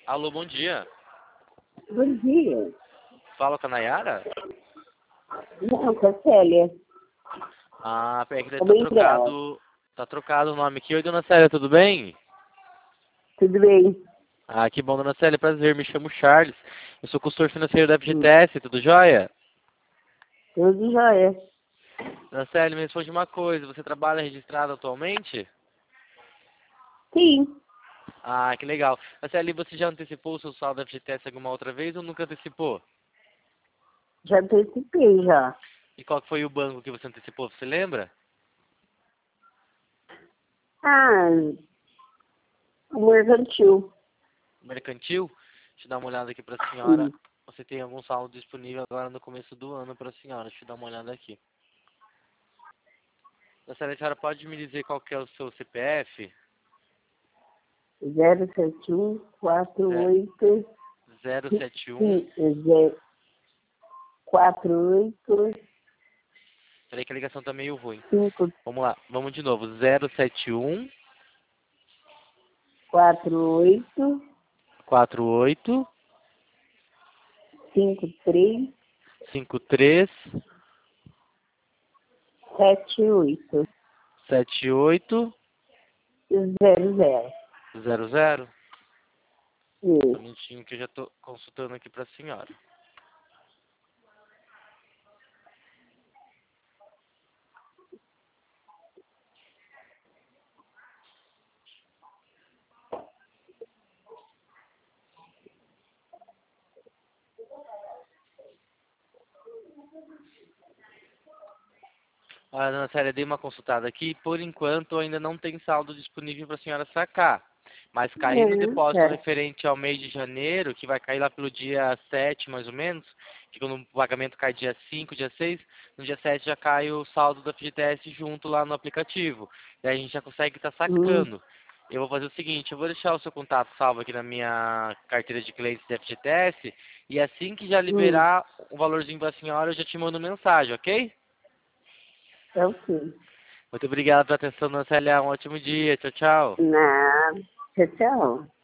Alô, bom dia. Bom dia. Fala com a Nayara? Não, com a Célia. Ah, peraí que tá Também trocado. Tá trocado o nome aqui. Oi, dona Célia, tudo bem? Tudo bem? Ah, que bom, dona Célia, prazer. Me chamo Charles. Eu sou consultor financeiro da FGTS, tudo jóia? Tudo jóia. Dona Célia, me responde uma coisa. Você trabalha registrado atualmente? Sim, Ah, que legal. Dona Célia, e você já antecipou o seu saldo da FGTS alguma outra vez ou nunca antecipou? já antecipei já. E qual que foi o banco que você antecipou? Você lembra? Ah, o mercantil. Mercantil? Deixa eu dar uma olhada aqui para a senhora. Sim. Você tem algum saldo disponível agora no começo do ano para a senhora? Deixa eu dar uma olhada aqui. A senhora pode me dizer qual que é o seu CPF? 071 48 071. 48 Peraí que a ligação tá meio ruim. 5 Vamos lá, vamos de novo. 071 48 48 53 53 78 78 00. 00. Um Isso. minutinho que eu já tô consultando aqui para a senhora. Ah, dona Célia, dei uma consultada aqui. Por enquanto, ainda não tem saldo disponível para a senhora sacar. Mas cair no depósito Tá. referente ao mês de janeiro, que vai cair lá pelo dia 7, mais ou menos, que quando o pagamento cai dia 5, dia 6, no dia 7 já cai o saldo da FGTS junto lá no aplicativo. E aí a gente já consegue estar sacando. Eu vou fazer o seguinte, eu vou deixar o seu contato salvo aqui na minha carteira de clientes da FGTS, e assim que já liberar um valorzinho para a senhora, eu já te mando mensagem, ok? É ok. Muito obrigado pela atenção, dona Célia. Um ótimo dia. Tchau, tchau. Nada. Tchau, tchau.